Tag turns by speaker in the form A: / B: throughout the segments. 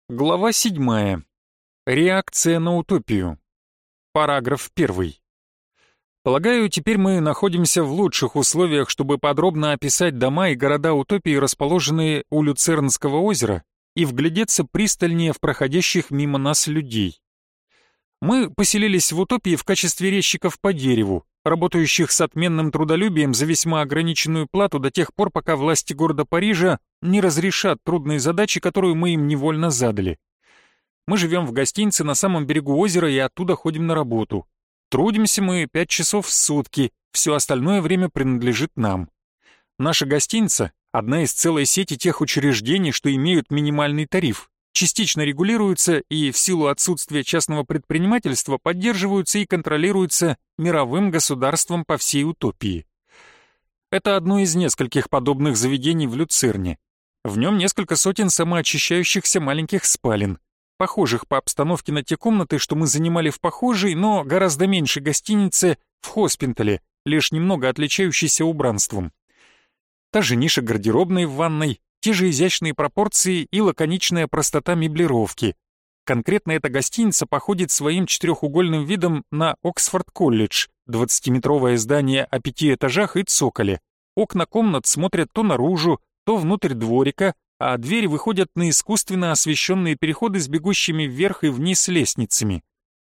A: Глава 7. Реакция на утопию. Параграф 1. Полагаю, теперь мы находимся в лучших условиях, чтобы подробно описать дома и города утопии, расположенные у Люцернского озера, и вглядеться пристальнее в проходящих мимо нас людей. Мы поселились в утопии в качестве резчиков по дереву, работающих с отменным трудолюбием за весьма ограниченную плату до тех пор, пока власти города Парижа не разрешат трудные задачи, которую мы им невольно задали. Мы живем в гостинице на самом берегу озера и оттуда ходим на работу. Трудимся мы 5 часов в сутки, все остальное время принадлежит нам. Наша гостиница – одна из целой сети тех учреждений, что имеют минимальный тариф, частично регулируются и в силу отсутствия частного предпринимательства поддерживаются и контролируются мировым государством по всей утопии. Это одно из нескольких подобных заведений в Люцерне. В нем несколько сотен самоочищающихся маленьких спален, похожих по обстановке на те комнаты, что мы занимали в похожей, но гораздо меньшей гостинице в Хоспинтале, лишь немного отличающейся убранством. Та же ниша гардеробной в ванной, те же изящные пропорции и лаконичная простота меблировки. Конкретно эта гостиница походит своим четырехугольным видом на Оксфорд-колледж, 20-метровое здание о 5 этажах и цоколе. Окна комнат смотрят то наружу, то внутрь дворика, а двери выходят на искусственно освещенные переходы с бегущими вверх и вниз лестницами.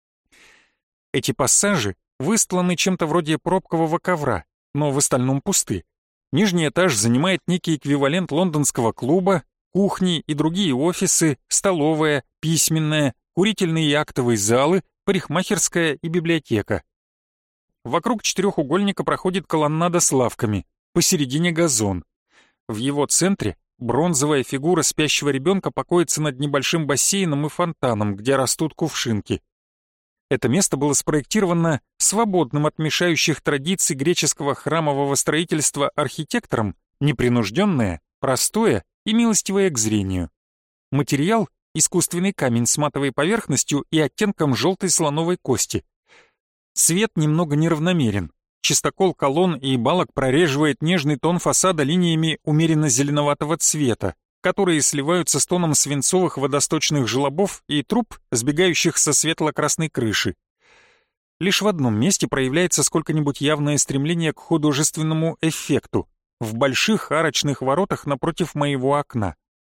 A: Эти пассажи выстланы чем-то вроде пробкового ковра, но в остальном пусты. Нижний этаж занимает некий эквивалент лондонского клуба, кухни и другие офисы, столовая, письменная, курительные и актовые залы, парикмахерская и библиотека. Вокруг четырехугольника проходит колоннада с лавками, посередине газон. В его центре бронзовая фигура спящего ребенка покоится над небольшим бассейном и фонтаном, где растут кувшинки. Это место было спроектировано свободным от мешающих традиций греческого храмового строительства архитектором, непринужденное, простое и милостивое к зрению. Материал — искусственный камень с матовой поверхностью и оттенком желтой слоновой кости. Цвет немного неравномерен. Чистокол колонн и балок прореживает нежный тон фасада линиями умеренно зеленоватого цвета, которые сливаются с тоном свинцовых водосточных желобов и труб, сбегающих со светло-красной крыши. Лишь в одном месте проявляется сколько-нибудь явное стремление к художественному эффекту — в больших арочных воротах напротив моего окна.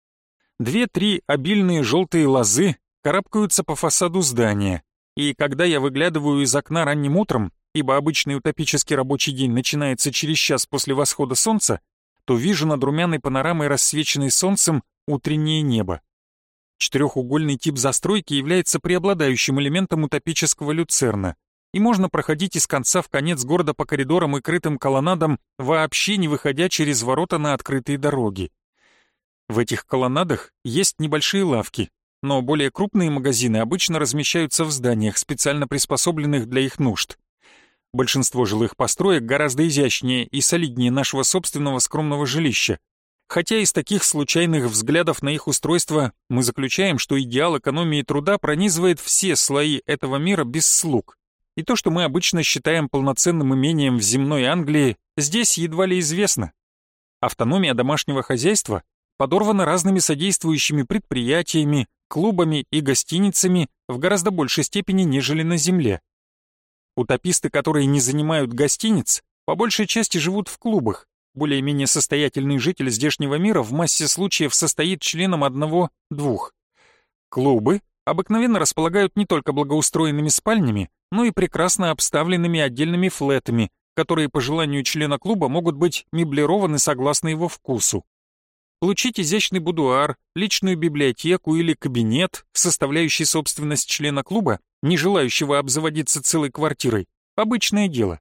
A: 2-3 обильные желтые лозы карабкаются по фасаду здания, и когда я выглядываю из окна ранним утром, ибо обычный утопический рабочий день начинается через час после восхода солнца, то вижу над румяной панорамой, рассвеченной солнцем, утреннее небо. Четырехугольный тип застройки является преобладающим элементом утопического Люцерна, и можно проходить из конца в конец города по коридорам и крытым колоннадам, вообще не выходя через ворота на открытые дороги. В этих колоннадах есть небольшие лавки, но более крупные магазины обычно размещаются в зданиях, специально приспособленных для их нужд. Большинство жилых построек гораздо изящнее и солиднее нашего собственного скромного жилища. Хотя из таких случайных взглядов на их устройство мы заключаем, что идеал экономии труда пронизывает все слои этого мира без слуг. И то, что мы обычно считаем полноценным имением в земной Англии, здесь едва ли известно. Автономия домашнего хозяйства подорвана разными содействующими предприятиями, клубами и гостиницами в гораздо большей степени, нежели на земле. Утописты, которые не занимают гостиниц, по большей части живут в клубах. Более-менее состоятельный житель здешнего мира в массе случаев состоит членом одного-двух. Клубы обыкновенно располагают не только благоустроенными спальнями, но и прекрасно обставленными отдельными флетами, которые по желанию члена клуба могут быть меблированы согласно его вкусу. Получить изящный будуар, личную библиотеку или кабинет, составляющий собственность члена клуба, не желающего обзаводиться целой квартирой, обычное дело.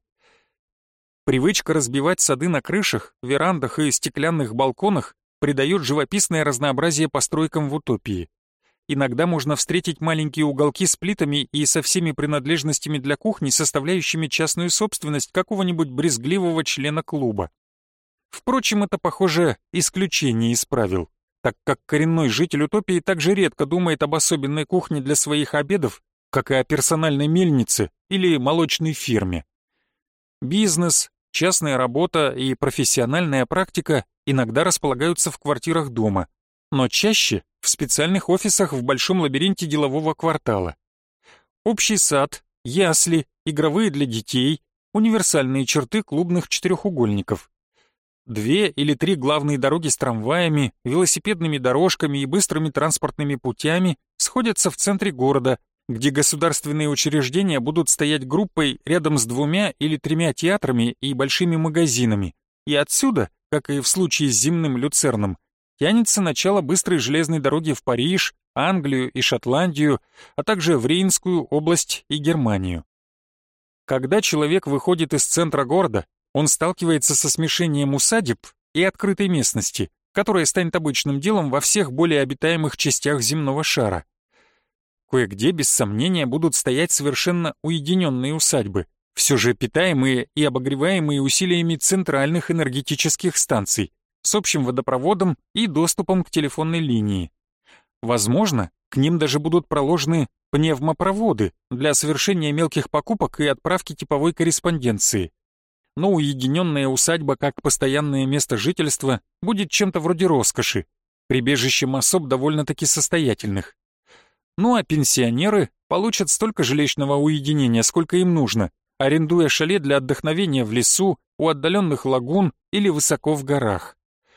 A: Привычка разбивать сады на крышах, верандах и стеклянных балконах придает живописное разнообразие постройкам в утопии. Иногда можно встретить маленькие уголки с плитами и со всеми принадлежностями для кухни, составляющими частную собственность какого-нибудь брезгливого члена клуба. Впрочем, это, похоже, исключение из правил, так как коренной житель утопии также редко думает об особенной кухне для своих обедов, как и о персональной мельнице или молочной фирме. Бизнес, частная работа и профессиональная практика иногда располагаются в квартирах дома, но чаще в специальных офисах в большом лабиринте делового квартала. Общий сад, ясли, игровые для детей, универсальные черты клубных четырехугольников. 2 или 3 главные дороги с трамваями, велосипедными дорожками и быстрыми транспортными путями сходятся в центре города, где государственные учреждения будут стоять группой рядом с 2 или 3 театрами и большими магазинами. И отсюда, как и в случае с земным люцерном, тянется начало быстрой железной дороги в Париж, Англию и Шотландию, а также в Рейнскую область и Германию. Когда человек выходит из центра города, он сталкивается со смешением усадеб и открытой местности, которая станет обычным делом во всех более обитаемых частях земного шара. Кое-где, без сомнения, будут стоять совершенно уединенные усадьбы, все же питаемые и обогреваемые усилиями центральных энергетических станций, с общим водопроводом и доступом к телефонной линии. Возможно, к ним даже будут проложены пневмопроводы для совершения мелких покупок и отправки типовой корреспонденции. Но уединенная усадьба как постоянное место жительства будет чем-то вроде роскоши, прибежищем особ довольно-таки состоятельных. Ну а пенсионеры получат столько жилищного уединения, сколько им нужно, арендуя шале для отдохновения в лесу, у отдаленных лагун или высоко в горах.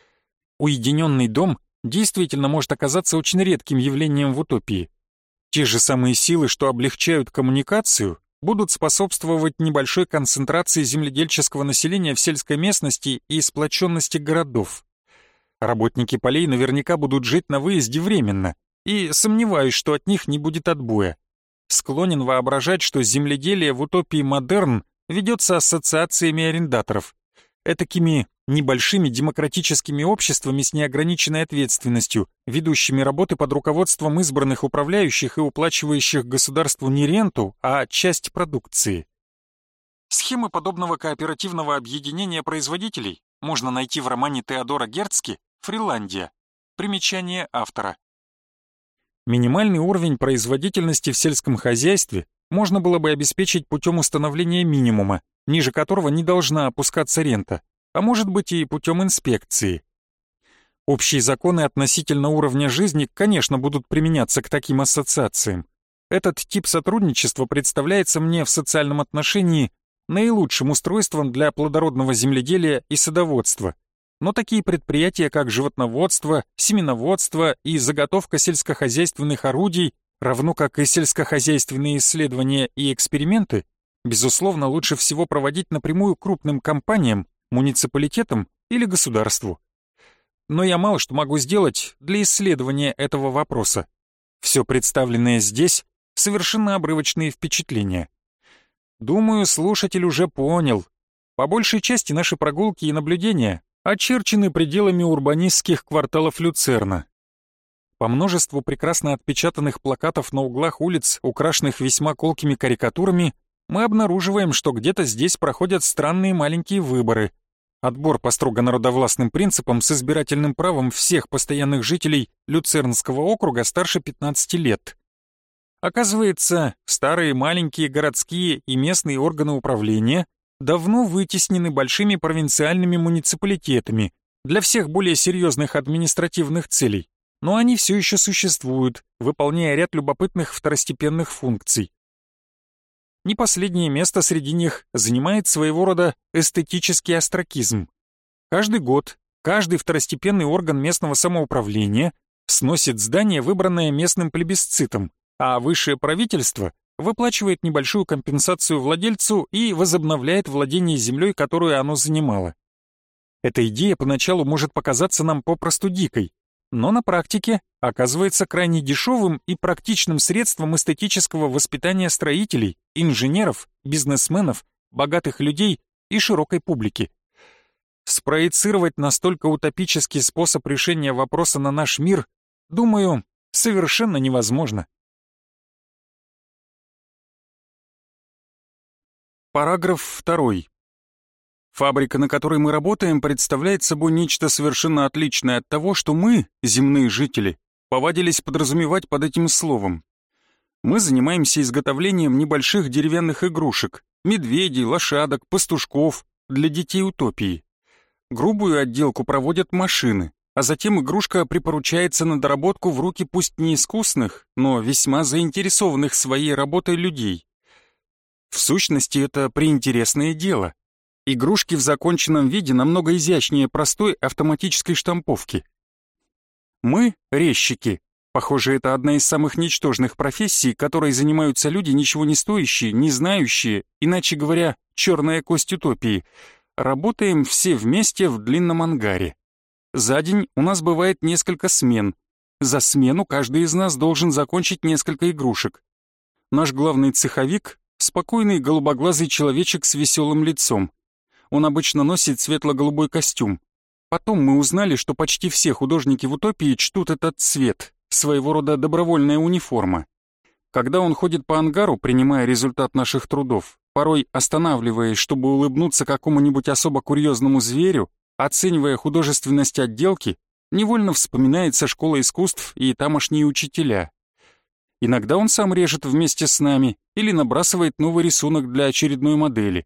A: Уединенный дом действительно может оказаться очень редким явлением в утопии. Те же самые силы, что облегчают коммуникацию, будут способствовать небольшой концентрации земледельческого населения в сельской местности и сплоченности городов. Работники полей наверняка будут жить на выезде временно, и сомневаюсь, что от них не будет отбоя. Склонен воображать, что земледелие в утопии модерн ведется ассоциациями арендаторов, этакими небольшими демократическими обществами с неограниченной ответственностью, ведущими работы под руководством избранных управляющих и уплачивающих государству не ренту, а часть продукции. Схемы подобного кооперативного объединения производителей можно найти в романе Теодора Герцки «Фриландия». Примечание автора. Минимальный уровень производительности в сельском хозяйстве можно было бы обеспечить путем установления минимума, ниже которого не должна опускаться рента, а может быть и путем инспекции. Общие законы относительно уровня жизни, конечно, будут применяться к таким ассоциациям. Этот тип сотрудничества представляется мне в социальном отношении наилучшим устройством для плодородного земледелия и садоводства. Но такие предприятия, как животноводство, семеноводство и заготовка сельскохозяйственных орудий, равно как и сельскохозяйственные исследования и эксперименты, безусловно, лучше всего проводить напрямую крупным компаниям, муниципалитетам или государству. Но я мало что могу сделать для исследования этого вопроса. Все представленное здесь — совершенно обрывочные впечатления. Думаю, слушатель уже понял. По большей части наши прогулки и наблюдения очерчены пределами урбанистских кварталов Люцерна. По множеству прекрасно отпечатанных плакатов на углах улиц, украшенных весьма колкими карикатурами, мы обнаруживаем, что где-то здесь проходят странные маленькие выборы. Отбор по строго народовластным принципам с избирательным правом всех постоянных жителей Люцернского округа старше 15 лет. Оказывается, старые маленькие городские и местные органы управления давно вытеснены большими провинциальными муниципалитетами для всех более серьезных административных целей, но они все еще существуют, выполняя ряд любопытных второстепенных функций. Не последнее место среди них занимает своего рода эстетический остракизм. Каждый год каждый второстепенный орган местного самоуправления сносит здание, выбранное местным плебисцитом, а высшее правительство выплачивает небольшую компенсацию владельцу и возобновляет владение землей, которую оно занимало. Эта идея поначалу может показаться нам попросту дикой, но на практике оказывается крайне дешевым и практичным средством эстетического воспитания строителей, инженеров, бизнесменов, богатых людей и широкой публики. Спроецировать настолько утопический способ решения вопроса на наш мир, думаю, совершенно невозможно. Параграф 2. Фабрика, на которой мы работаем, представляет собой нечто совершенно отличное от того, что мы, земные жители, повадились подразумевать под этим словом. Мы занимаемся изготовлением небольших деревянных игрушек, медведей, лошадок, пастушков для детей утопии. Грубую отделку проводят машины, а затем игрушка припоручается на доработку в руки пусть не искусных, но весьма заинтересованных своей работой людей. В сущности, это приинтересное дело. Игрушки в законченном виде намного изящнее простой автоматической штамповки. Мы — резчики. Похоже, это одна из самых ничтожных профессий, которой занимаются люди, ничего не стоящие, не знающие, иначе говоря, черная кость утопии. Работаем все вместе в длинном ангаре. За день у нас бывает несколько смен. За смену каждый из нас должен закончить несколько игрушек. Наш главный цеховик — спокойный голубоглазый человечек с веселым лицом. Он обычно носит светло-голубой костюм. Потом мы узнали, что почти все художники в утопии чтут этот цвет, своего рода добровольная униформа. Когда он ходит по ангару, принимая результат наших трудов, порой останавливаясь, чтобы улыбнуться какому-нибудь особо курьезному зверю, оценивая художественность отделки, невольно вспоминается школа искусств и тамошние учителя. Иногда он сам режет вместе с нами или набрасывает новый рисунок для очередной модели.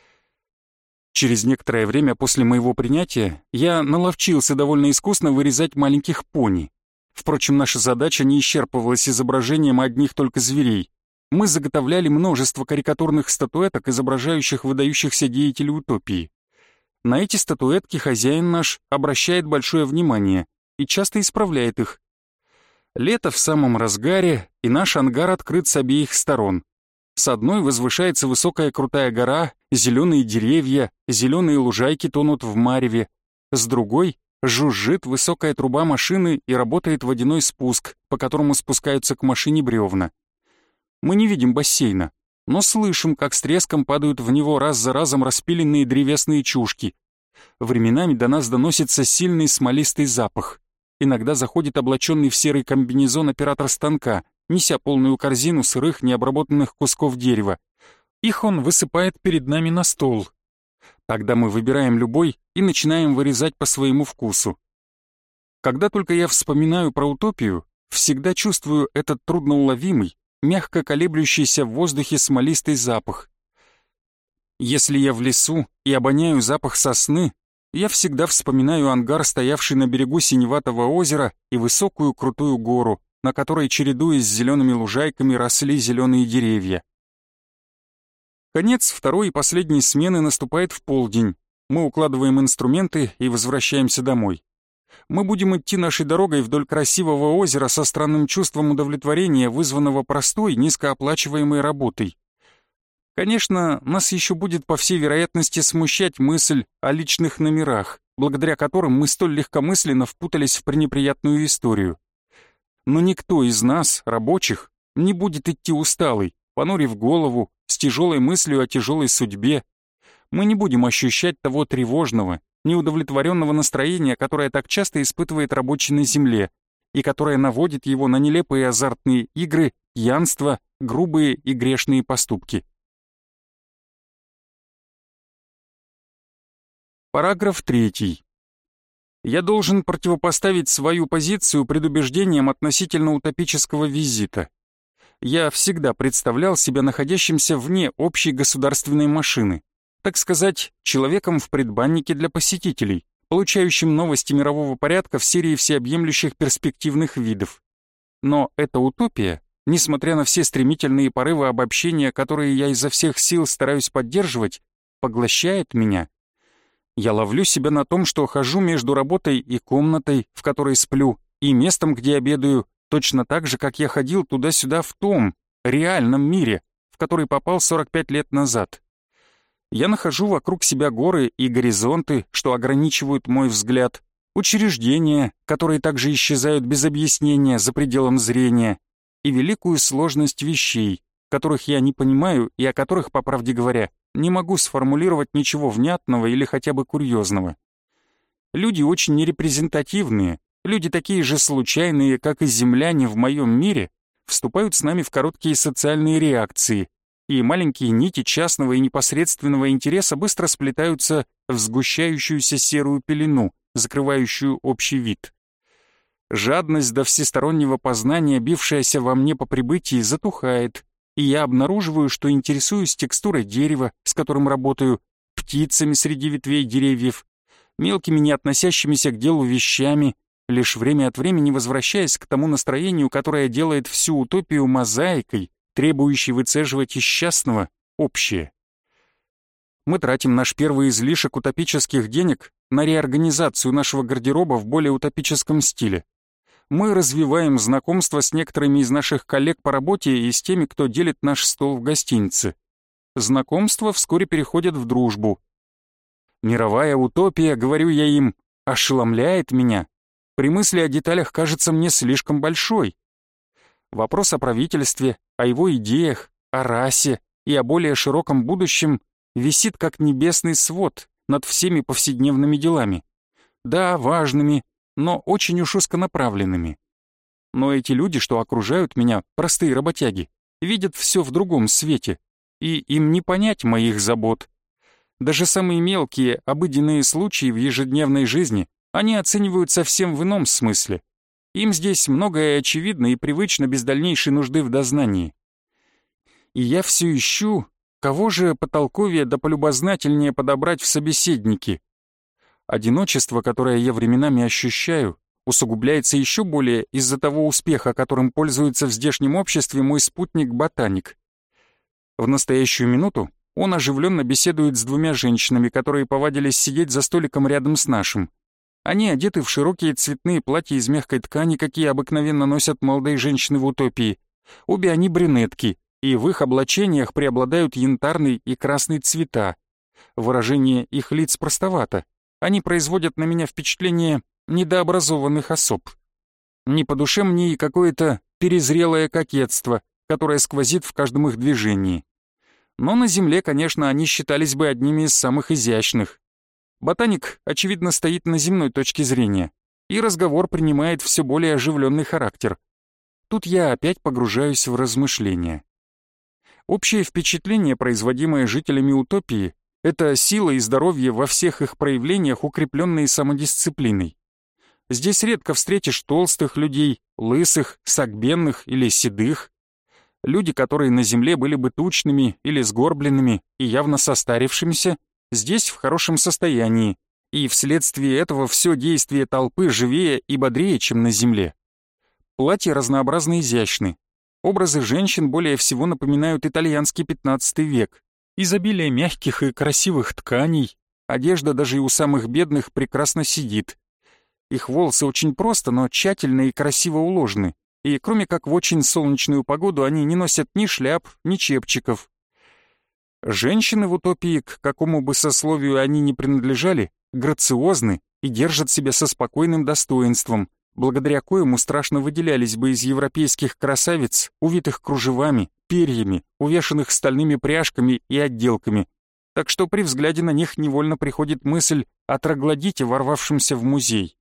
A: Через некоторое время после моего принятия я наловчился довольно искусно вырезать маленьких пони. Впрочем, наша задача не исчерпывалась изображением одних только зверей. Мы заготовляли множество карикатурных статуэток, изображающих выдающихся деятелей утопии. На эти статуэтки хозяин наш обращает большое внимание и часто исправляет их. Лето в самом разгаре, и наш ангар открыт с обеих сторон. С одной возвышается высокая крутая гора, зеленые деревья, зеленые лужайки тонут в мареве. С другой жужжит высокая труба машины и работает водяной спуск, по которому спускаются к машине бревна. Мы не видим бассейна, но слышим, как с треском падают в него раз за разом распиленные древесные чушки. Временами до нас доносится сильный смолистый запах. Иногда заходит облаченный в серый комбинезон оператор станка, неся полную корзину сырых необработанных кусков дерева. Их он высыпает перед нами на стол. Тогда мы выбираем любой и начинаем вырезать по своему вкусу. Когда только я вспоминаю про утопию, всегда чувствую этот трудноуловимый, мягко колеблющийся в воздухе смолистый запах. Если я в лесу и обоняю запах сосны, я всегда вспоминаю ангар, стоявший на берегу синеватого озера, и высокую крутую гору, на которой, чередуясь с зелеными лужайками, росли зеленые деревья. Конец второй и последней смены наступает в полдень. Мы укладываем инструменты и возвращаемся домой. Мы будем идти нашей дорогой вдоль красивого озера со странным чувством удовлетворения, вызванного простой, низкооплачиваемой работой. Конечно, нас еще будет, по всей вероятности, смущать мысль о личных номерах, благодаря которым мы столь легкомысленно впутались в пренеприятную историю. Но никто из нас, рабочих, не будет идти усталый, понурив голову, с тяжелой мыслью о тяжелой судьбе. Мы не будем ощущать того тревожного, неудовлетворенного настроения, которое так часто испытывает рабочий на земле, и которое наводит его на нелепые азартные игры, пьянство, грубые и грешные поступки. Параграф 3. Я должен противопоставить свою позицию предубеждениям относительно утопического визита. Я всегда представлял себя находящимся вне общей государственной машины, так сказать, человеком в предбаннике для посетителей, получающим новости мирового порядка в серии всеобъемлющих перспективных видов. Но эта утопия, несмотря на все стремительные порывы обобщения, которые я изо всех сил стараюсь поддерживать, поглощает меня. Я ловлю себя на том, что хожу между работой и комнатой, в которой сплю, и местом, где обедаю, точно так же, как я ходил туда-сюда в том, реальном мире, в который попал 45 лет назад. Я нахожу вокруг себя горы и горизонты, что ограничивают мой взгляд, учреждения, которые также исчезают без объяснения за пределом зрения, и великую сложность вещей, которых я не понимаю и о которых, по правде говоря, не могу сформулировать ничего внятного или хотя бы курьезного. Люди очень нерепрезентативные, люди такие же случайные, как и земляне в моем мире, вступают с нами в короткие социальные реакции, и маленькие нити частного и непосредственного интереса быстро сплетаются в сгущающуюся серую пелену, закрывающую общий вид. Жадность до всестороннего познания, бившаяся во мне по прибытии, затухает, и я обнаруживаю, что интересуюсь текстурой дерева, с которым работаю, птицами среди ветвей деревьев, мелкими, не относящимися к делу вещами, лишь время от времени возвращаясь к тому настроению, которое делает всю утопию мозаикой, требующей выцеживать из частного общее. Мы тратим наш первый излишек утопических денег на реорганизацию нашего гардероба в более утопическом стиле. Мы развиваем знакомство с некоторыми из наших коллег по работе и с теми, кто делит наш стол в гостинице. Знакомства вскоре переходят в дружбу. Мировая утопия, говорю я им, ошеломляет меня. При мысли о деталях кажется мне слишком большой. Вопрос о правительстве, о его идеях, о расе и о более широком будущем висит как небесный свод над всеми повседневными делами. Да, важными, но очень уж узконаправленными. Но эти люди, что окружают меня, простые работяги, видят все в другом свете, и им не понять моих забот. Даже самые мелкие, обыденные случаи в ежедневной жизни они оценивают совсем в ином смысле. Им здесь многое очевидно и привычно без дальнейшей нужды в дознании. И я все ищу, кого же потолковее да полюбознательнее подобрать в собеседники. Одиночество, которое я временами ощущаю, усугубляется еще более из-за того успеха, которым пользуется в здешнем обществе мой спутник-ботаник. В настоящую минуту он оживленно беседует с двумя женщинами, которые повадились сидеть за столиком рядом с нашим. Они одеты в широкие цветные платья из мягкой ткани, какие обыкновенно носят молодые женщины в утопии. Обе они брюнетки, и в их облачениях преобладают янтарный и красный цвета. Выражение их лиц простовато. Они производят на меня впечатление недообразованных особ. Не по душе мне и какое-то перезрелое кокетство, которое сквозит в каждом их движении. Но на земле, конечно, они считались бы одними из самых изящных. Ботаник, очевидно, стоит на земной точке зрения, и разговор принимает все более оживленный характер. Тут я опять погружаюсь в размышления. Общее впечатление, производимое жителями утопии, это сила и здоровье во всех их проявлениях, укрепленные самодисциплиной. Здесь редко встретишь толстых людей, лысых, согбенных или седых. Люди, которые на земле были бы тучными или сгорбленными и явно состарившимися, здесь в хорошем состоянии, и вследствие этого все действие толпы живее и бодрее, чем на земле. Платья разнообразно изящны. Образы женщин более всего напоминают итальянский XV век. Изобилие мягких и красивых тканей, одежда даже и у самых бедных прекрасно сидит. Их волосы очень просто, но тщательно и красиво уложены, и кроме как в очень солнечную погоду они не носят ни шляп, ни чепчиков. Женщины в утопии, к какому бы сословию они ни принадлежали, грациозны и держат себя со спокойным достоинством, благодаря коему страшно выделялись бы из европейских красавиц, увитых кружевами, перьями, увешанных стальными пряжками и отделками. Так что при взгляде на них невольно приходит мысль о троглодите, ворвавшемся в музей.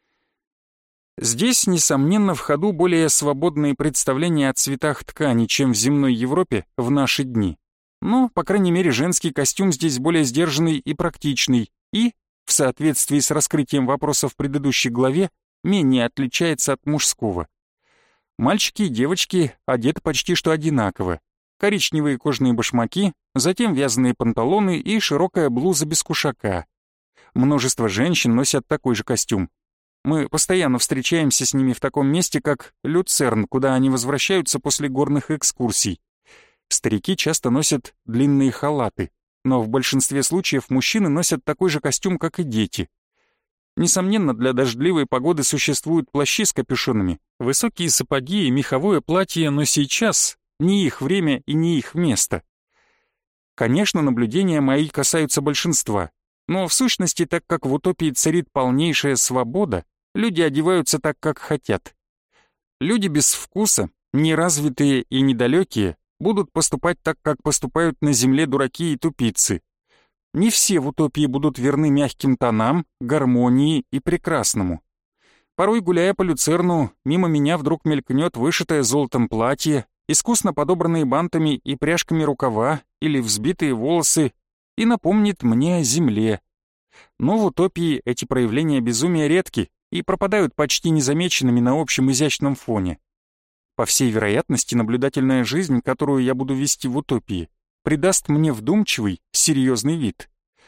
A: Здесь, несомненно, в ходу более свободные представления о цветах ткани, чем в земной Европе в наши дни. Но, по крайней мере, женский костюм здесь более сдержанный и практичный, и, в соответствии с раскрытием вопроса в предыдущей главе, менее отличается от мужского. Мальчики и девочки одеты почти что одинаково. Коричневые кожаные башмаки, затем вязаные панталоны и широкая блуза без кушака. Множество женщин носят такой же костюм. Мы постоянно встречаемся с ними в таком месте, как Люцерн, куда они возвращаются после горных экскурсий. Старики часто носят длинные халаты, но в большинстве случаев мужчины носят такой же костюм, как и дети. Несомненно, для дождливой погоды существуют плащи с капюшонами, высокие сапоги и меховое платье, но сейчас не их время и не их место. Конечно, наблюдения мои касаются большинства, но в сущности, так как в утопии царит полнейшая свобода, люди одеваются так, как хотят. Люди без вкуса, неразвитые и недалекие, будут поступать так, как поступают на земле дураки и тупицы. Не все в утопии будут верны мягким тонам, гармонии и прекрасному. Порой, гуляя по Люцерну, мимо меня вдруг мелькнет вышитое золотом платье, искусно подобранные бантами и пряжками рукава или взбитые волосы, и напомнит мне о земле. Но в утопии эти проявления безумия редки и пропадают почти незамеченными на общем изящном фоне. По всей вероятности, наблюдательная жизнь, которую я буду вести в утопии, придаст мне вдумчивый, серьезный вид.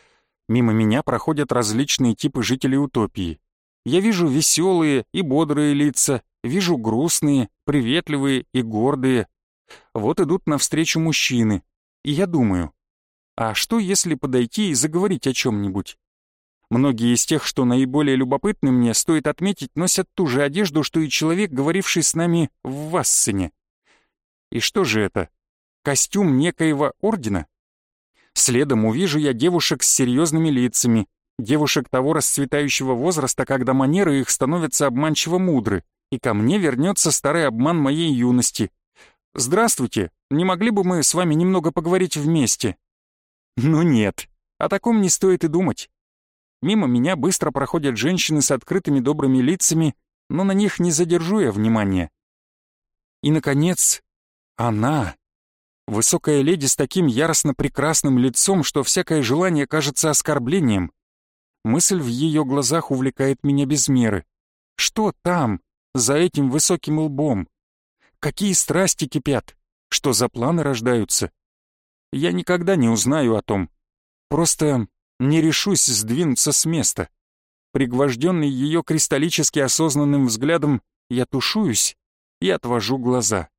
A: Мимо меня проходят различные типы жителей утопии. Я вижу веселые и бодрые лица, вижу грустные, приветливые и гордые. Вот идут навстречу мужчины, и я думаю, а что если подойти и заговорить о чем-нибудь? Многие из тех, что наиболее любопытны мне, стоит отметить, носят ту же одежду, что и человек, говоривший с нами в Вассене. И что же это? Костюм некоего ордена? Следом увижу я девушек с серьезными лицами, девушек того расцветающего возраста, когда манеры их становятся обманчиво мудры, и ко мне вернется старый обман моей юности. «Здравствуйте, не могли бы мы с вами немного поговорить вместе?» Ну нет, о таком не стоит и думать. Мимо меня быстро проходят женщины с открытыми добрыми лицами, но на них не задержу я внимания. И, наконец, она. Высокая леди с таким яростно прекрасным лицом, что всякое желание кажется оскорблением. Мысль в ее глазах увлекает меня без меры. Что там, за этим высоким лбом? Какие страсти кипят? Что за планы рождаются? Я никогда не узнаю о том. Просто не решусь сдвинуться с места. Пригвожденный ее кристаллически осознанным взглядом, я тушуюсь и отвожу глаза.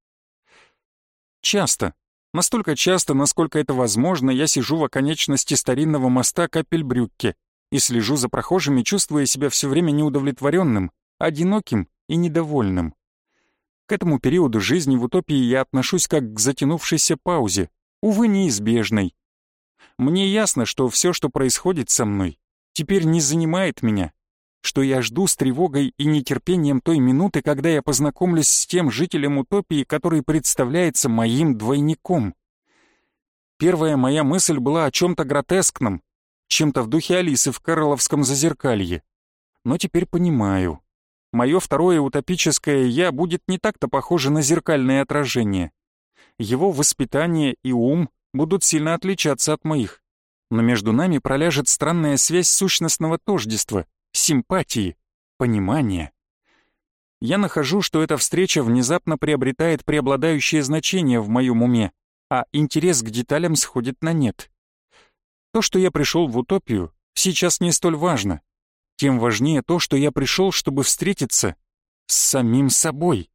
A: Часто, настолько часто, насколько это возможно, я сижу в оконечности старинного моста Капельбрюкке и слежу за прохожими, чувствуя себя все время неудовлетворенным, одиноким и недовольным. К этому периоду жизни в утопии я отношусь как к затянувшейся паузе, увы, неизбежной. Мне ясно, что все, что происходит со мной, теперь не занимает меня, что я жду с тревогой и нетерпением той минуты, когда я познакомлюсь с тем жителем утопии, который представляется моим двойником. Первая моя мысль была о чем-то гротескном, чем-то в духе Алисы в Карловском зазеркалье. Но теперь понимаю, мое второе утопическое «я» будет не так-то похоже на зеркальное отражение. Его воспитание и ум будут сильно отличаться от моих, но между нами проляжет странная связь сущностного тождества, симпатии, понимания. Я нахожу, что эта встреча внезапно приобретает преобладающее значение в моем уме, а интерес к деталям сходит на нет. То, что я пришел в утопию, сейчас не столь важно. Тем важнее то, что я пришел, чтобы встретиться с самим собой.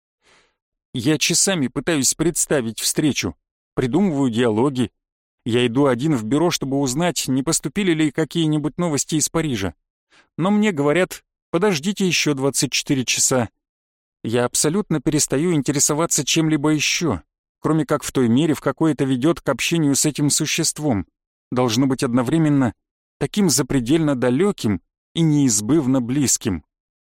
A: Я часами пытаюсь представить встречу, придумываю диалоги. Я иду один в бюро, чтобы узнать, не поступили ли какие-нибудь новости из Парижа. Но мне говорят, подождите еще 24 часа. Я абсолютно перестаю интересоваться чем-либо еще, кроме как в той мере, в какой это ведет к общению с этим существом. Должно быть одновременно таким запредельно далеким и неизбывно близким.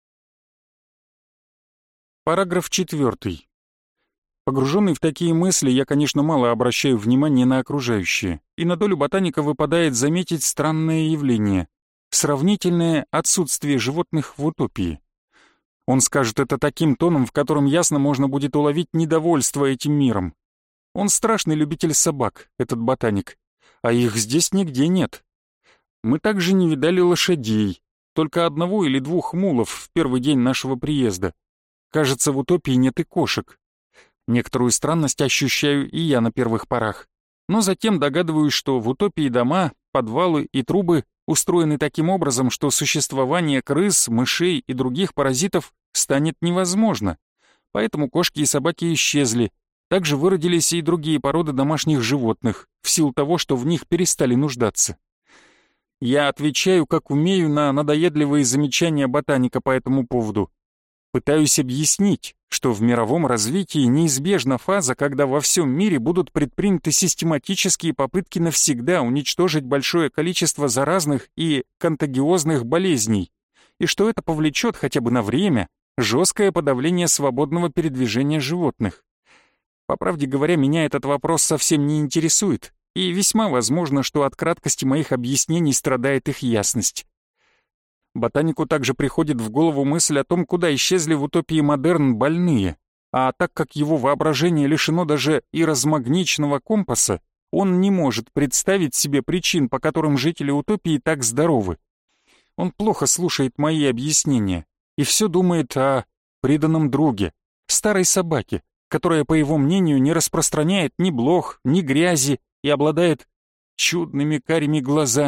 A: Параграф 4. Погруженный в такие мысли, я, конечно, мало обращаю внимания на окружающее, и на долю ботаника выпадает заметить странное явление — сравнительное отсутствие животных в утопии. Он скажет это таким тоном, в котором ясно можно будет уловить недовольство этим миром. Он страшный любитель собак, этот ботаник, а их здесь нигде нет. Мы также не видали лошадей, только одного или двух мулов в первый день нашего приезда. Кажется, в утопии нет и кошек. Некоторую странность ощущаю и я на первых порах, но затем догадываюсь, что в утопии дома, подвалы и трубы устроены таким образом, что существование крыс, мышей и других паразитов станет невозможно, поэтому кошки и собаки исчезли. Также выродились и другие породы домашних животных, в силу того, что в них перестали нуждаться. Я отвечаю, как умею, на надоедливые замечания ботаника по этому поводу. Пытаюсь объяснить, что в мировом развитии неизбежна фаза, когда во всем мире будут предприняты систематические попытки навсегда уничтожить большое количество заразных и контагиозных болезней, и что это повлечет хотя бы на время жесткое подавление свободного передвижения животных. По правде говоря, меня этот вопрос совсем не интересует, и весьма возможно, что от краткости моих объяснений страдает их ясность. Ботанику также приходит в голову мысль о том, куда исчезли в утопии модерн больные, а так как его воображение лишено даже и размагниченного компаса, он не может представить себе причин, по которым жители утопии так здоровы. Он плохо слушает мои объяснения и все думает о преданном друге, старой собаке, которая, по его мнению, не распространяет ни блох, ни грязи и обладает чудными карими глазами,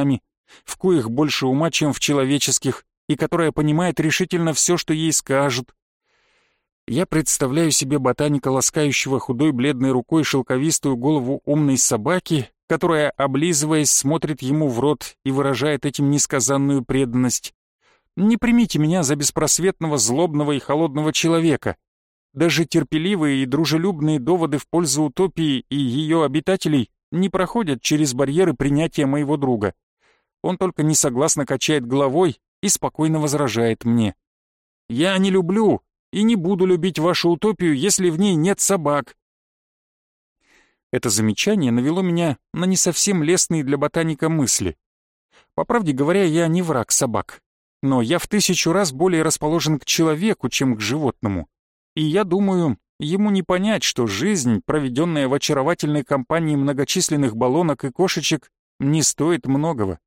A: в коих больше ума, чем в человеческих, и которая понимает решительно все, что ей скажут. Я представляю себе ботаника, ласкающего худой бледной рукой шелковистую голову умной собаки, которая, облизываясь, смотрит ему в рот и выражает этим несказанную преданность. Не примите меня за беспросветного, злобного и холодного человека. Даже терпеливые и дружелюбные доводы в пользу утопии и ее обитателей не проходят через барьеры принятия моего друга. Он только несогласно качает головой и спокойно возражает мне. «Я не люблю и не буду любить вашу утопию, если в ней нет собак». Это замечание навело меня на не совсем лестные для ботаника мысли. По правде говоря, я не враг собак, но я в 1000 раз более расположен к человеку, чем к животному. И я думаю, ему не понять, что жизнь, проведенная в очаровательной компании многочисленных баллонок и кошечек, не стоит многого.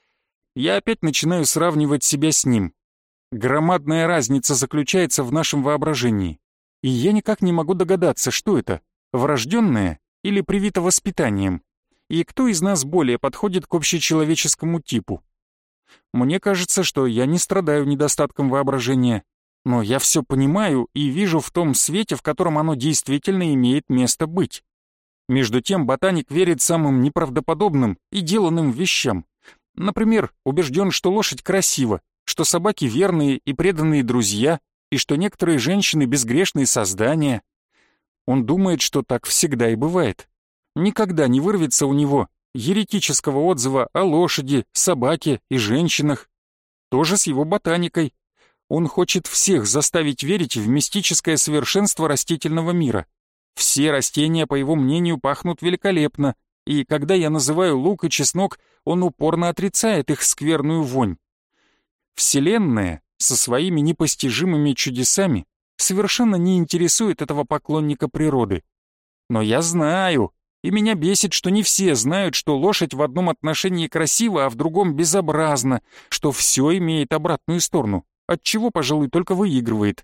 A: Я опять начинаю сравнивать себя с ним. Громадная разница заключается в нашем воображении. И я никак не могу догадаться, что это, врожденное или привито воспитанием, и кто из нас более подходит к общечеловеческому типу. Мне кажется, что я не страдаю недостатком воображения, но я все понимаю и вижу в том свете, в котором оно действительно имеет место быть. Между тем ботаник верит самым неправдоподобным и деланным вещам. Например, убежден, что лошадь красива, что собаки верные и преданные друзья, и что некоторые женщины безгрешные создания. Он думает, что так всегда и бывает. Никогда не вырвется у него еретического отзыва о лошади, собаке и женщинах. То же с его ботаникой. Он хочет всех заставить верить в мистическое совершенство растительного мира. Все растения, по его мнению, пахнут великолепно, и когда я называю лук и чеснок, он упорно отрицает их скверную вонь. Вселенная со своими непостижимыми чудесами совершенно не интересует этого поклонника природы. Но я знаю, и меня бесит, что не все знают, что лошадь в одном отношении красива, а в другом безобразна, что все имеет обратную сторону, отчего, пожалуй, только выигрывает.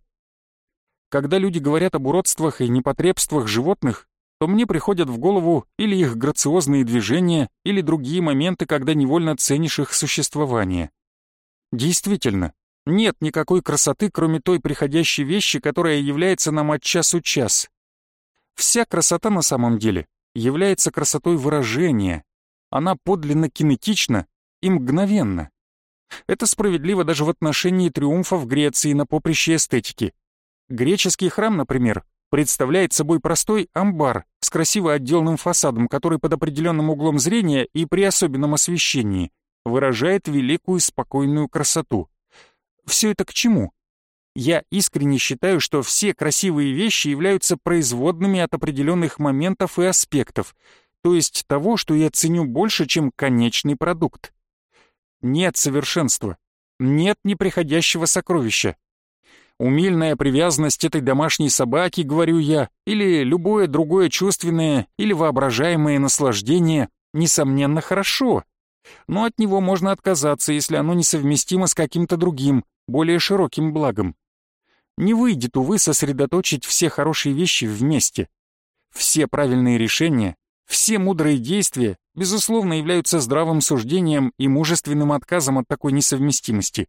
A: Когда люди говорят об уродствах и непотребствах животных, то мне приходят в голову или их грациозные движения, или другие моменты, когда невольно ценишь их существование. Действительно, нет никакой красоты, кроме той приходящей вещи, которая является нам от часу час. Вся красота на самом деле является красотой выражения. Она подлинно кинетична и мгновенна. Это справедливо даже в отношении триумфов Греции на поприще эстетики. Греческий храм, например, представляет собой простой амбар с красиво отделанным фасадом, который под определенным углом зрения и при особенном освещении выражает великую спокойную красоту. Все это к чему? Я искренне считаю, что все красивые вещи являются производными от определенных моментов и аспектов, то есть того, что я ценю больше, чем конечный продукт. Нет совершенства, нет неприходящего сокровища. Умильная привязанность этой домашней собаки, говорю я, или любое другое чувственное или воображаемое наслаждение, несомненно, хорошо. Но от него можно отказаться, если оно несовместимо с каким-то другим, более широким благом. Не выйдет, увы, сосредоточить все хорошие вещи вместе. Все правильные решения, все мудрые действия, безусловно, являются здравым суждением и мужественным отказом от такой несовместимости.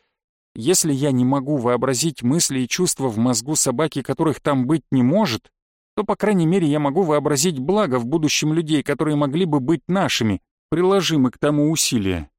A: Если я не могу вообразить мысли и чувства в мозгу собаки, которых там быть не может, то, по крайней мере, я могу вообразить благо в будущем людей, которые могли бы быть нашими, приложимы к тому усилия.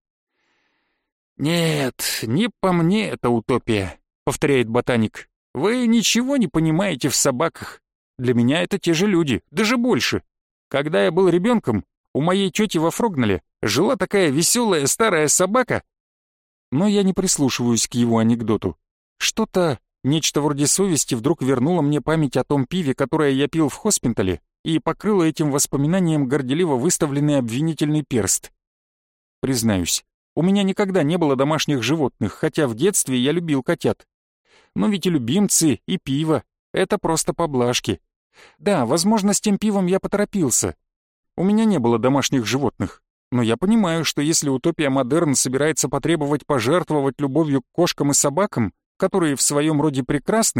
A: «Нет, не по мне это утопия», — повторяет ботаник. «Вы ничего не понимаете в собаках. Для меня это те же люди, даже больше. Когда я был ребенком, у моей тети во Фрогнале жила такая веселая старая собака». Но я не прислушиваюсь к его анекдоту. Что-то, нечто вроде совести, вдруг вернуло мне память о том пиве, которое я пил в хоспитале, и покрыло этим воспоминанием горделиво выставленный обвинительный перст. Признаюсь, у меня никогда не было домашних животных, хотя в детстве я любил котят. Но ведь и любимцы, и пиво — это просто поблажки. Да, возможно, с тем пивом я поторопился. У меня не было домашних животных, но я понимаю, что если утопия модерн собирается потребовать пожертвовать любовью к кошкам и собакам, которые в своем роде прекрасны,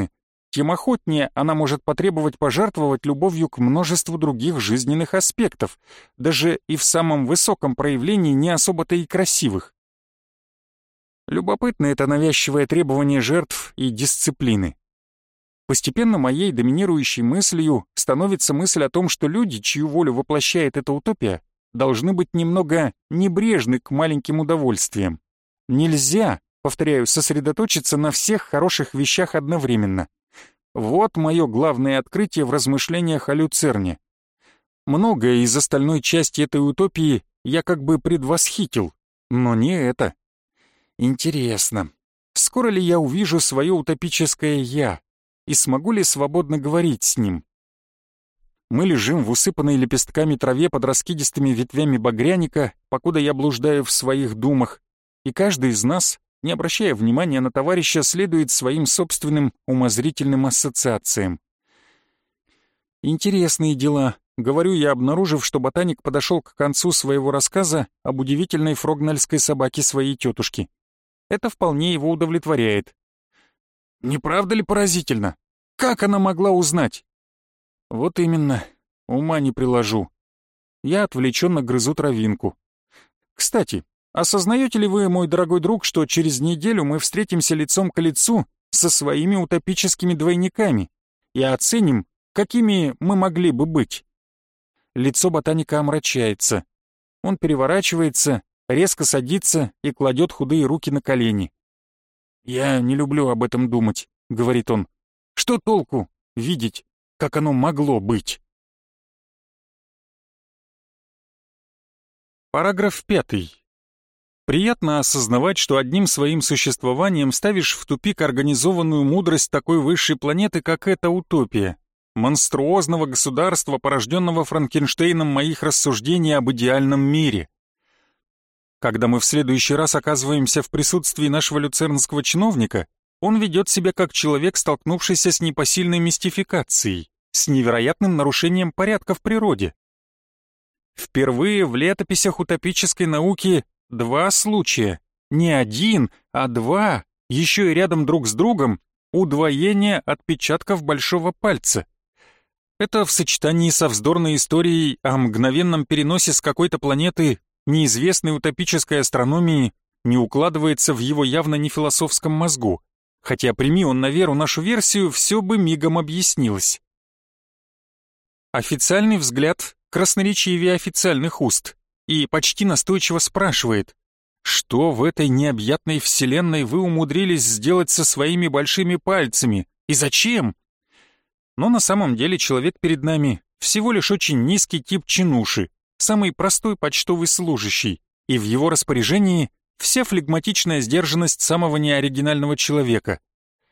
A: тем охотнее она может потребовать пожертвовать любовью к множеству других жизненных аспектов, даже и в самом высоком проявлении не особо-то и красивых. Любопытно это навязчивое требование жертв и дисциплины. Постепенно моей доминирующей мыслью становится мысль о том, что люди, чью волю воплощает эта утопия, должны быть немного небрежны к маленьким удовольствиям. Нельзя, повторяю, сосредоточиться на всех хороших вещах одновременно. Вот мое главное открытие в размышлениях о Люцерне. Многое из остальной части этой утопии я как бы предвосхитил, но не это. Интересно, скоро ли я увижу свое утопическое «я» и смогу ли свободно говорить с ним? Мы лежим в усыпанной лепестками траве под раскидистыми ветвями багряника, покуда я блуждаю в своих думах, и каждый из нас, не обращая внимания на товарища, следует своим собственным умозрительным ассоциациям. Интересные дела, говорю я, обнаружив, что ботаник подошел к концу своего рассказа об удивительной фрогнальской собаке своей тетушки. Это вполне его удовлетворяет. Не правда ли поразительно? Как она могла узнать? Вот именно, ума не приложу. Я отвлеченно грызу травинку. Кстати, осознаете ли вы, мой дорогой друг, что через неделю мы встретимся лицом к лицу со своими утопическими двойниками и оценим, какими мы могли бы быть? Лицо ботаника омрачается. Он переворачивается, резко садится и кладет худые руки на колени. «Я не люблю об этом думать», — говорит он. «Что толку видеть, как оно могло быть?» Параграф 5. Приятно осознавать, что одним своим существованием ставишь в тупик организованную мудрость такой высшей планеты, как эта утопия, монструозного государства, порожденного Франкенштейном моих рассуждений об идеальном мире. Когда мы в следующий раз оказываемся в присутствии нашего люцернского чиновника, он ведет себя как человек, столкнувшийся с непосильной мистификацией, с невероятным нарушением порядка в природе. Впервые в летописях утопической науки 2 случая, не 1, а 2, еще и рядом друг с другом, удвоение отпечатков большого пальца. Это в сочетании со вздорной историей о мгновенном переносе с какой-то планеты неизвестной утопической астрономии не укладывается в его явно не философском мозгу, хотя прими он на веру нашу версию, все бы мигом объяснилось. Официальный взгляд красноречивее официальных уст и почти настойчиво спрашивает, что в этой необъятной вселенной вы умудрились сделать со своими большими пальцами и зачем? Но на самом деле человек перед нами всего лишь очень низкий тип чинуши, самый простой почтовый служащий, и в его распоряжении вся флегматичная сдержанность самого неоригинального человека.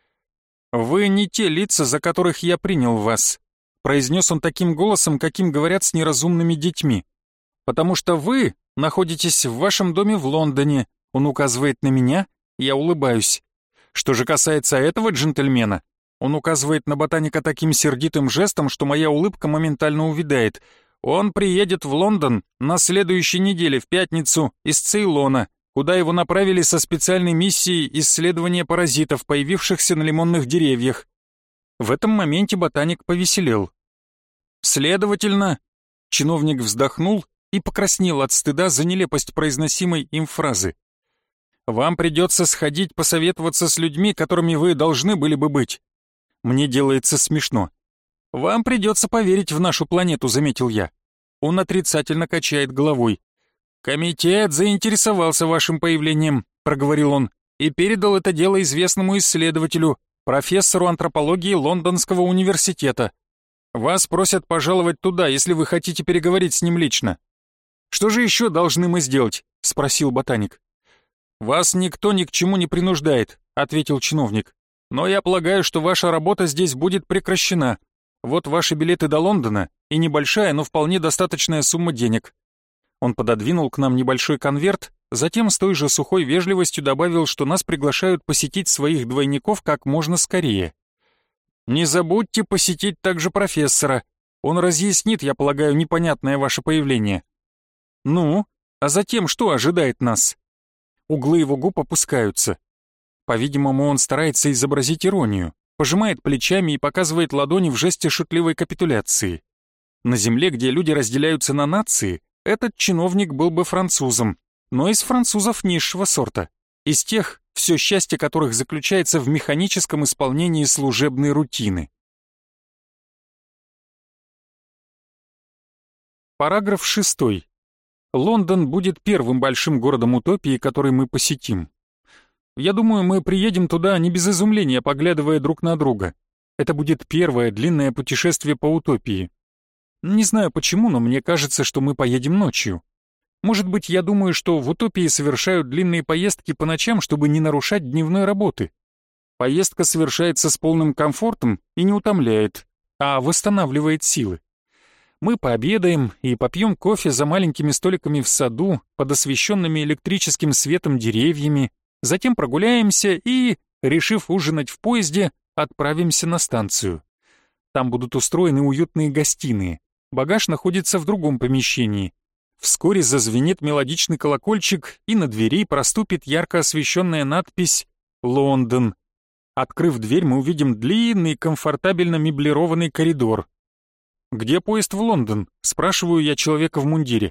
A: «Вы не те лица, за которых я принял вас», произнес он таким голосом, каким говорят с неразумными детьми. «Потому что вы находитесь в вашем доме в Лондоне», он указывает на меня, я улыбаюсь. Что же касается этого джентльмена, он указывает на ботаника таким сердитым жестом, что моя улыбка моментально увядает. Он приедет в Лондон на следующей неделе, в пятницу, из Цейлона, куда его направили со специальной миссией исследования паразитов, появившихся на лимонных деревьях. В этом моменте ботаник повеселел. Следовательно, чиновник вздохнул и покраснел от стыда за нелепость произносимой им фразы. «Вам придется сходить посоветоваться с людьми, которыми вы должны были бы быть». Мне делается смешно. «Вам придется поверить в нашу планету», — заметил я. Он отрицательно качает головой. «Комитет заинтересовался вашим появлением», — проговорил он, «и передал это дело известному исследователю, профессору антропологии Лондонского университета. Вас просят пожаловать туда, если вы хотите переговорить с ним лично». «Что же еще должны мы сделать?» — спросил ботаник. «Вас никто ни к чему не принуждает», — ответил чиновник. «Но я полагаю, что ваша работа здесь будет прекращена. Вот ваши билеты до Лондона и небольшая, но вполне достаточная сумма денег». Он пододвинул к нам небольшой конверт, затем с той же сухой вежливостью добавил, что нас приглашают посетить своих двойников как можно скорее. «Не забудьте посетить также профессора. Он разъяснит, я полагаю, непонятное ваше появление». «Ну, а затем что ожидает нас?» Углы его губ опускаются. По-видимому, он старается изобразить иронию, пожимает плечами и показывает ладони в жесте шутливой капитуляции. На земле, где люди разделяются на нации, этот чиновник был бы французом, но из французов низшего сорта, из тех, все счастье которых заключается в механическом исполнении служебной рутины. Параграф 6. Лондон будет первым большим городом утопии, который мы посетим. Я думаю, мы приедем туда не без изумления, поглядывая друг на друга. Это будет первое длинное путешествие по утопии. Не знаю почему, но мне кажется, что мы поедем ночью. Может быть, я думаю, что в утопии совершают длинные поездки по ночам, чтобы не нарушать дневной работы. Поездка совершается с полным комфортом и не утомляет, а восстанавливает силы. Мы пообедаем и попьем кофе за маленькими столиками в саду, под освещенными электрическим светом деревьями, затем прогуляемся и, решив ужинать в поезде, отправимся на станцию. Там будут устроены уютные гостиные. Багаж находится в другом помещении. Вскоре зазвенит мелодичный колокольчик, и на двери проступит ярко освещенная надпись «Лондон». Открыв дверь, мы увидим длинный, комфортабельно меблированный коридор. «Где поезд в Лондон?» — спрашиваю я человека в мундире.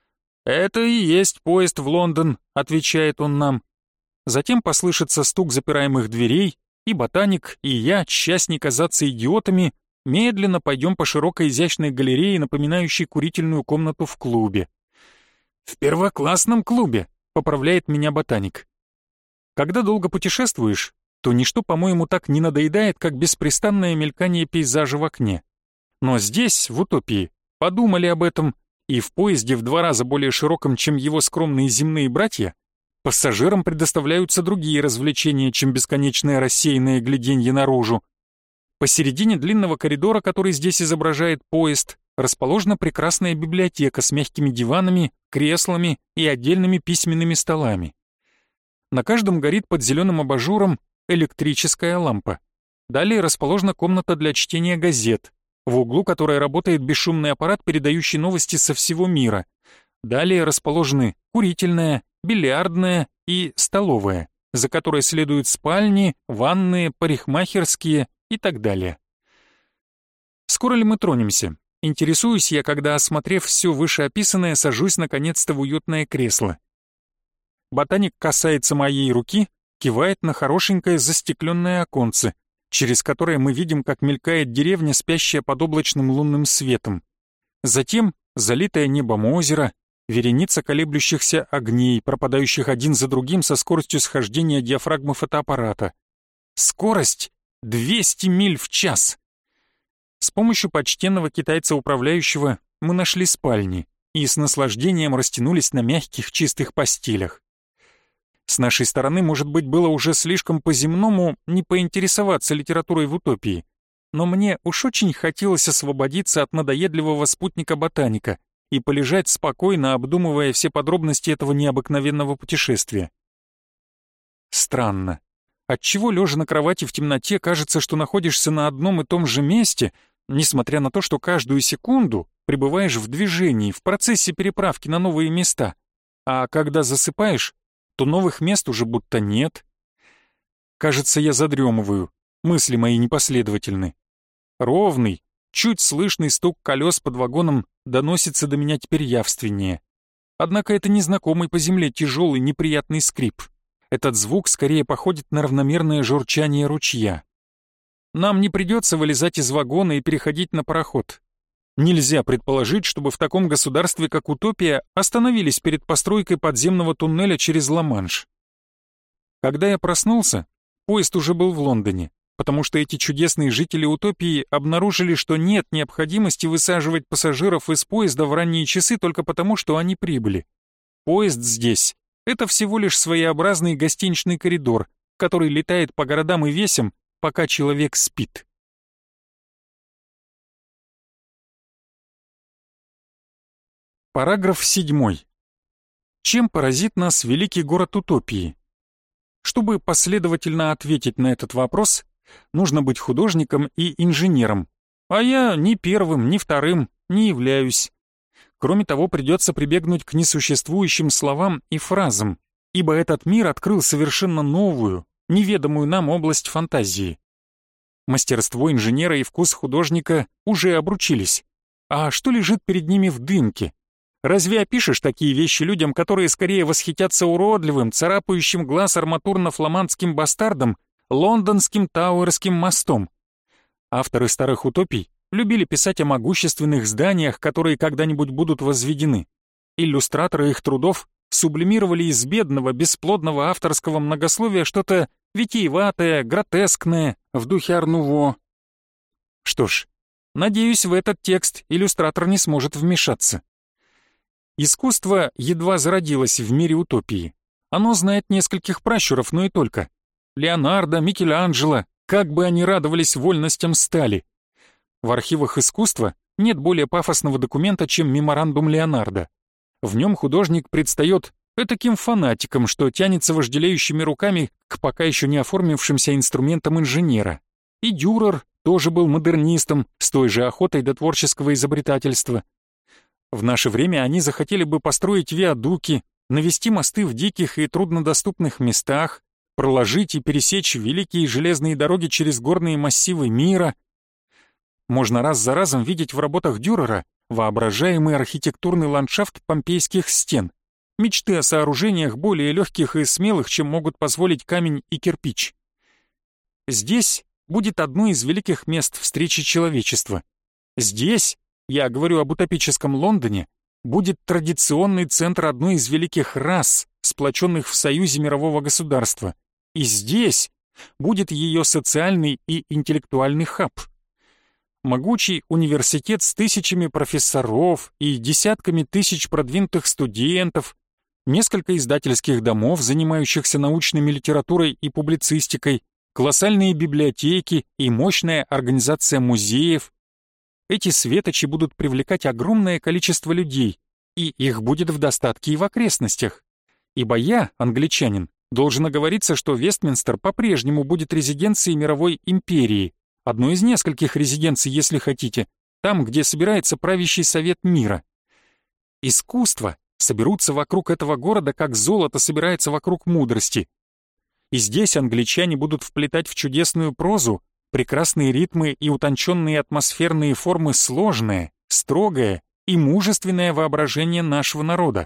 A: «Это и есть поезд в Лондон», — отвечает он нам. Затем послышится стук запираемых дверей, и ботаник, и я, часть не казаться идиотами, медленно пойдем по широкой изящной галерее, напоминающей курительную комнату в клубе. «В первоклассном клубе», — поправляет меня ботаник. Когда долго путешествуешь, то ничто, по-моему, так не надоедает, как беспрестанное мелькание пейзажа в окне. Но здесь, в утопии, подумали об этом, и в поезде в 2 раза более широком, чем его скромные земные братья, пассажирам предоставляются другие развлечения, чем бесконечное рассеянное гляденье наружу. Посередине длинного коридора, который здесь изображает поезд, расположена прекрасная библиотека с мягкими диванами, креслами и отдельными письменными столами. На каждом горит под зеленым абажуром электрическая лампа. Далее расположена комната для чтения газет, в углу которой работает бесшумный аппарат, передающий новости со всего мира. Далее расположены курительная, бильярдная и столовая, за которой следуют спальни, ванные, парикмахерские и так далее. Скоро ли мы тронемся? Интересуюсь я, когда, осмотрев все вышеописанное, сажусь наконец-то в уютное кресло. Ботаник касается моей руки, кивает на хорошенькое застекленное оконце, через которое мы видим, как мелькает деревня, спящая под облачным лунным светом. Затем залитое небом озеро, вереница колеблющихся огней, пропадающих один за другим со скоростью схождения диафрагмы фотоаппарата. Скорость 200 миль в час. С помощью почтенного китайца-управляющего мы нашли спальни и с наслаждением растянулись на мягких чистых постелях. С нашей стороны, может быть, было уже слишком по-земному не поинтересоваться литературой в утопии, но мне уж очень хотелось освободиться от надоедливого спутника-ботаника и полежать спокойно, обдумывая все подробности этого необыкновенного путешествия. Странно. Отчего, лежа на кровати в темноте, кажется, что находишься на одном и том же месте, несмотря на то, что каждую секунду пребываешь в движении, в процессе переправки на новые места, а когда засыпаешь, то новых мест уже будто нет. Кажется, я задремываю, мысли мои непоследовательны. Ровный, чуть слышный стук колес под вагоном доносится до меня теперь явственнее. Однако это незнакомый по земле тяжелый неприятный скрип. Этот звук скорее походит на равномерное журчание ручья. Нам не придется вылезать из вагона и переходить на пароход. Нельзя предположить, чтобы в таком государстве, как Утопия, остановились перед постройкой подземного туннеля через Ла-Манш. Когда я проснулся, поезд уже был в Лондоне, потому что эти чудесные жители Утопии обнаружили, что нет необходимости высаживать пассажиров из поезда в ранние часы только потому, что они прибыли. Поезд здесь — это всего лишь своеобразный гостиничный коридор, который летает по городам и весям, пока человек спит. Параграф 7. Чем поразит нас великий город утопии? Чтобы последовательно ответить на этот вопрос, нужно быть художником и инженером, а я ни первым, ни вторым не являюсь. Кроме того, придется прибегнуть к несуществующим словам и фразам, ибо этот мир открыл совершенно новую, неведомую нам область фантазии. Мастерство инженера и вкус художника уже обручились. А что лежит перед ними в дымке? Разве опишешь такие вещи людям, которые скорее восхитятся уродливым, царапающим глаз арматурно-фламандским бастардом, лондонским Тауэрским мостом? Авторы старых утопий любили писать о могущественных зданиях, которые когда-нибудь будут возведены. Иллюстраторы их трудов сублимировали из бедного, бесплодного авторского многословия что-то витиеватое, гротескное, в духе Ар-Нуво. Что ж, надеюсь, в этот текст иллюстратор не сможет вмешаться. Искусство едва зародилось в мире утопии. Оно знает нескольких пращуров, но и только. Леонардо, Микеланджело, как бы они радовались вольностям стали. В архивах искусства нет более пафосного документа, чем меморандум Леонардо. В нем художник предстает этаким фанатиком, что тянется вожделеющими руками к пока еще не оформившимся инструментам инженера. И Дюрер тоже был модернистом, с той же охотой до творческого изобретательства. В наше время они захотели бы построить виадуки, навести мосты в диких и труднодоступных местах, проложить и пересечь великие железные дороги через горные массивы мира. Можно раз за разом видеть в работах Дюрера воображаемый архитектурный ландшафт помпейских стен, мечты о сооружениях более легких и смелых, чем могут позволить камень и кирпич. Здесь будет одно из великих мест встречи человечества. Здесь, я говорю об утопическом Лондоне, будет традиционный центр одной из великих рас, сплоченных в союзе мирового государства. И здесь будет ее социальный и интеллектуальный хаб. Могучий университет с тысячами профессоров и десятками тысяч продвинутых студентов, несколько издательских домов, занимающихся научными литературой и публицистикой, колоссальные библиотеки и мощная организация музеев. Эти светочи будут привлекать огромное количество людей, и их будет в достатке и в окрестностях. Ибо я, англичанин, должен оговориться, что Вестминстер по-прежнему будет резиденцией мировой империи, одной из нескольких резиденций, если хотите, там, где собирается правящий совет мира. Искусства соберутся вокруг этого города, как золото собирается вокруг мудрости. И здесь англичане будут вплетать в чудесную прозу прекрасные ритмы и утонченные атмосферные формы сложное, строгое и мужественное воображение нашего народа.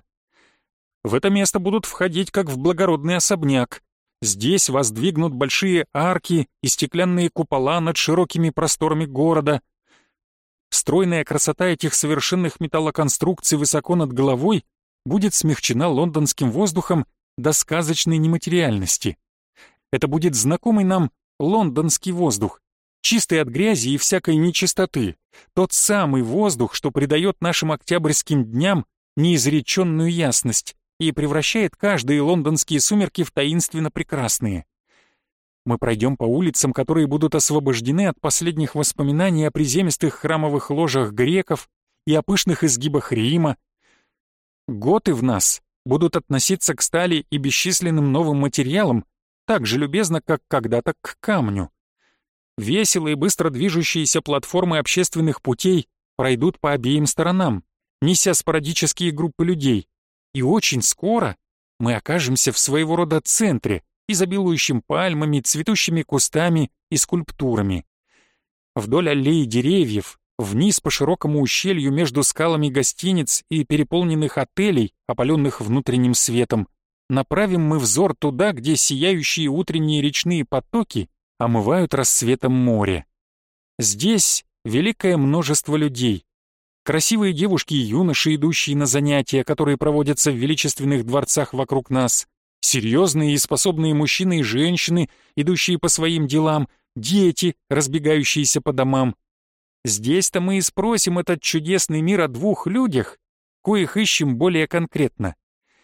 A: В это место будут входить как в благородный особняк. Здесь воздвигнут большие арки и стеклянные купола над широкими просторами города. Стройная красота этих совершенных металлоконструкций высоко над головой будет смягчена лондонским воздухом до сказочной нематериальности. Это будет знакомый нам лондонский воздух, чистый от грязи и всякой нечистоты, тот самый воздух, что придает нашим октябрьским дням неизреченную ясность и превращает каждые лондонские сумерки в таинственно прекрасные. Мы пройдем по улицам, которые будут освобождены от последних воспоминаний о приземистых храмовых ложах греков и о пышных изгибах Рима. Готы в нас будут относиться к стали и бесчисленным новым материалам так же любезно, как когда-то к камню. Весело и быстро движущиеся платформы общественных путей пройдут по обеим сторонам, неся спорадические группы людей, и очень скоро мы окажемся в своего рода центре, изобилующем пальмами, цветущими кустами и скульптурами. Вдоль аллеи деревьев, вниз по широкому ущелью между скалами гостиниц и переполненных отелей, опаленных внутренним светом, направим мы взор туда, где сияющие утренние речные потоки омывают рассветом море. Здесь великое множество людей. Красивые девушки и юноши, идущие на занятия, которые проводятся в величественных дворцах вокруг нас, серьезные и способные мужчины и женщины, идущие по своим делам, дети, разбегающиеся по домам. Здесь-то мы и спросим этот чудесный мир о двух людях, коих ищем более конкретно.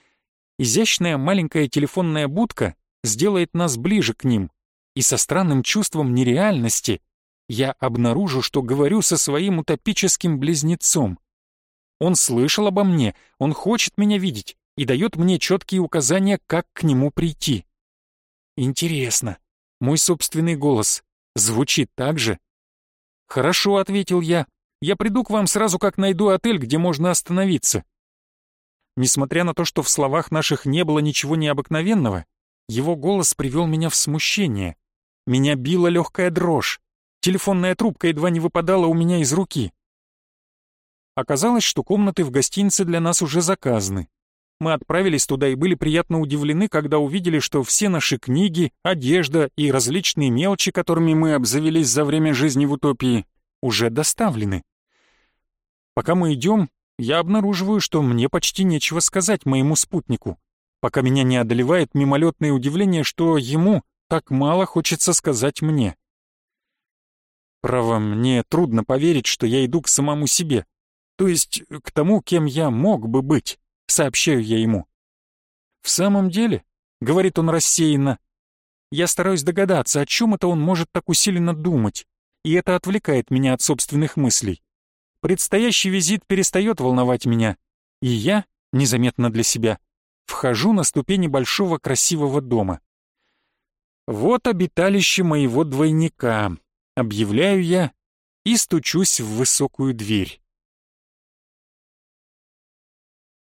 A: Изящная маленькая телефонная будка сделает нас ближе к ним, и со странным чувством нереальности я обнаружу, что говорю со своим утопическим близнецом. Он слышал обо мне, он хочет меня видеть и дает мне четкие указания, как к нему прийти. Интересно, мой собственный голос звучит так же? «Хорошо», — ответил я, — «я приду к вам сразу, как найду отель, где можно остановиться». Несмотря на то, что в словах наших не было ничего необыкновенного, его голос привел меня в смущение. Меня била легкая дрожь. Телефонная трубка едва не выпадала у меня из руки. Оказалось, что комнаты в гостинице для нас уже заказаны. Мы отправились туда и были приятно удивлены, когда увидели, что все наши книги, одежда и различные мелочи, которыми мы обзавелись за время жизни в утопии, уже доставлены. Пока мы идем, я обнаруживаю, что мне почти нечего сказать моему спутнику, пока меня не одолевает мимолетное удивление, что ему так мало хочется сказать мне. Право, мне трудно поверить, что я иду к самому себе, то есть к тому, кем я мог бы быть, сообщаю я ему. «В самом деле», — говорит он рассеянно, — «я стараюсь догадаться, о чем это он может так усиленно думать, и это отвлекает меня от собственных мыслей. Предстоящий визит перестает волновать меня, и я, незаметно для себя, вхожу на ступени большого красивого дома. Вот обиталище моего двойника, объявляю я и стучусь в высокую дверь.